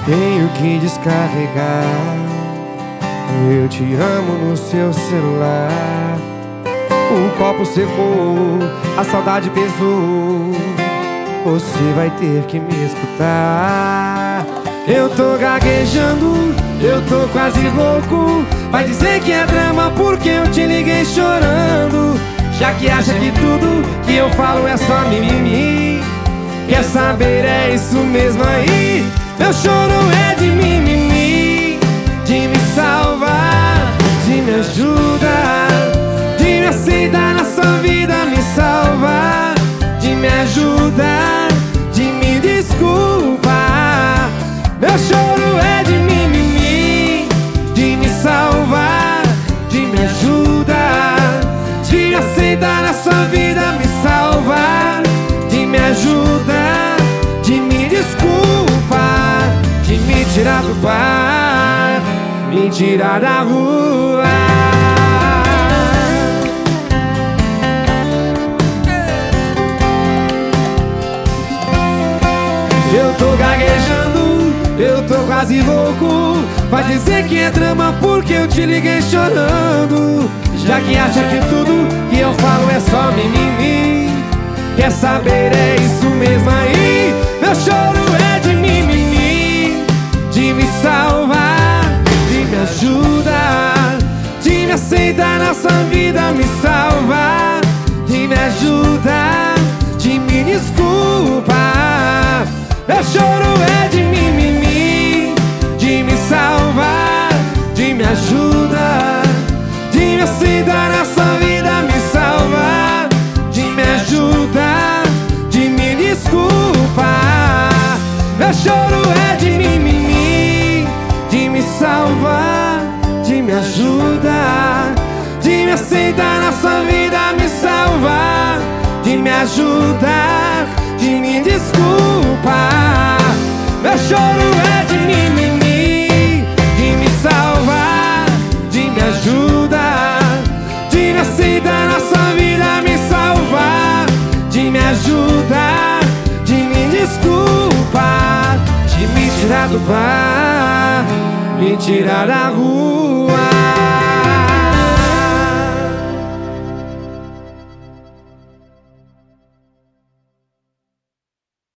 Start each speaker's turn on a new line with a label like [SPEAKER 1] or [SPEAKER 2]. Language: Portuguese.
[SPEAKER 1] Tenho que descarregar Eu te amo no seu celular. O copo secou, a saudade pesou. Você vai ter que me escutar. Eu tô gaguejando, eu tô quase louco. Vai dizer que é drama porque eu te liguei chorando. Já que acha que tudo que eu falo é só mimimi. Quer saber, é isso mesmo aí. Meu choro é de mimimi, de me salvar, de me ajudar, de me aceitar na sua vida, me salvar, de me ajudar, de me desculpar. Meu choro é de mimimi, de me salvar, de me ajudar, de me aceitar na sua vida, me salvar, de me ajudar, de me desculpar, de me tirar do bar, me tirar da rua. Eu tô gaguejando, eu tô quase louco. Vai dizer que é drama porque eu te liguei chorando. Já que acha que tudo que eu falo é só mimimi. Quer saber, é isso mesmo aí. Meu choro é de mimimi, de me salvar, de me ajudar, de me aceitar na sua vida, me salvar, de me ajudar, de me desculpar. Meu choro é de mimimi, de me salvar, de me ajudar, de me aceitar na sua vida, me salvar, de me ajudar, de me desculpar. Meu choro é de mimimi, de me salvar, de me ajudar, de me aceitar na sua vida, me salvar, de me ajudar, de me desculpar. Meu choro é de mimimi, de me salvar, de me ajudar, de me aceitar na sua vida, me salvar, de me ajudar, de me desculpar, de me tirar do bar, me tirar da rua.